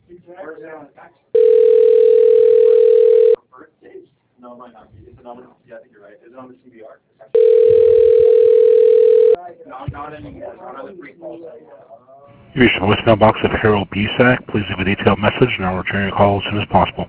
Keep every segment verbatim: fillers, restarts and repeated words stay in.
Or is it on the tax? Preferred stage? No, it might not be. Is it on the, yeah, I think you're right. Is it on the C B R? Not, not anymore. Not on the free call site. You reached the voicemail box of Harold Busack. Please leave a detailed message and I'll return your call as soon as possible.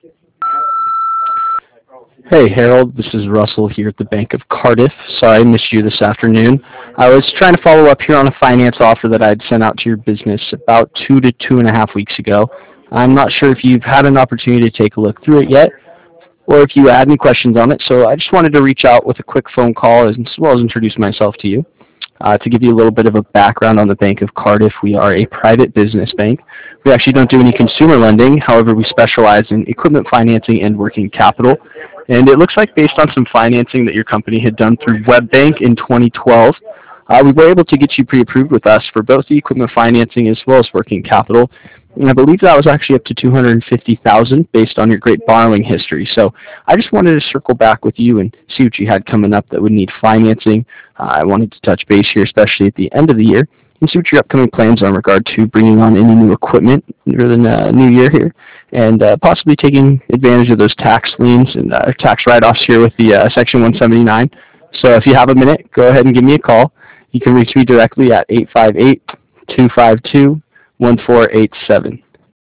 Hey Harold, this is Russell here at the Bank of Cardiff. Sorry I missed you this afternoon. I was trying to follow up here on a finance offer that I'd sent out to your business about two to two and a half weeks ago. I'm not sure if you've had an opportunity to take a look through it yet, or if you had any questions on it, so I just wanted to reach out with a quick phone call as well as introduce myself to you. Uh, to give you a little bit of a background on the Bank of Cardiff, we are a private business bank. We actually don't do any consumer lending. However, we specialize in equipment financing and working capital. And it looks like based on some financing that your company had done through WebBank in twenty twelve, uh, we were able to get you pre-approved with us for both the equipment financing as well as working capital. And I believe that was actually up to two hundred fifty thousand dollars based on your great borrowing history. So I just wanted to circle back with you and see what you had coming up that would need financing. Uh, I wanted to touch base here, especially at the end of the year, and see what your upcoming plans are in regard to bringing on any new equipment for the uh, new year here, and uh, possibly taking advantage of those tax liens and uh, tax write-offs here with the uh, Section one seventy-nine. So if you have a minute, go ahead and give me a call. You can reach me directly at eight five eight, two five two, one four eight seven.